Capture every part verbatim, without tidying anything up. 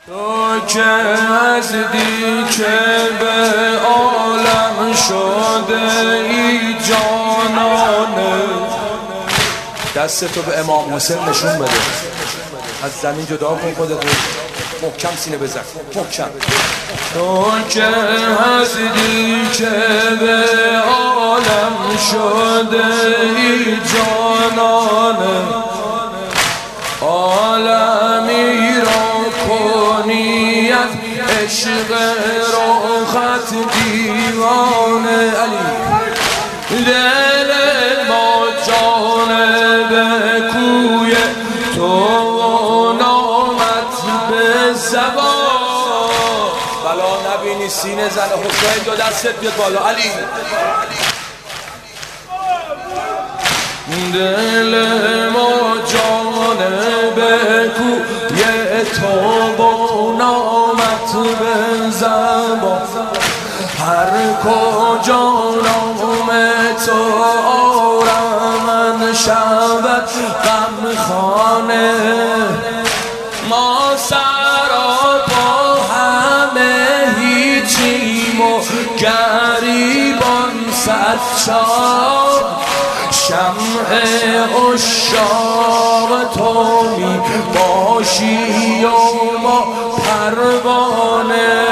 تو که هستی که به عالم شده ای جانانه. دست تو به امام حسین نشون بده، از زمین جدا کن خودتو، محکم سینه بزن، محکم. تو که هستی که به عالم شده ای جانانه، عالمی را کنی از عشق روخت دیوانه. علی دل ما جانب کوی تو نامت به زبان. بلا نبینی سینه زن حسین دو دستت بیاد بالا. علی دل ما جانب کوی تو با نامت به زبان، هر کجا نام تو آرمن شود غم خانه. ما سراپا همه هیچیم و گریبان صدچار، شمع عشاق تو می باشی و ما پروانه.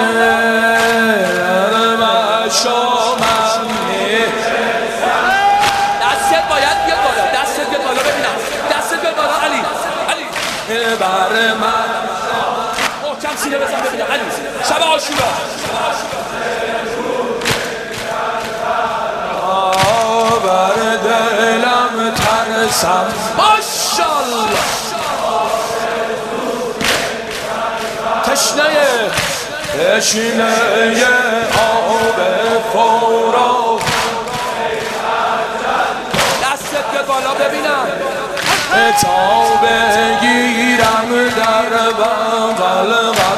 دستت باید بیاد بالا، دستت بیاد بالا ببینم، دستت بیاد بالا. علی علی بر من محکم سینه بزن ببینم. علی شب عاشورا بر دلم ترسم. ماشالله تشنه تشنه آب فورا. دستت بیاد بالا ببینم تا بگیرم در بغل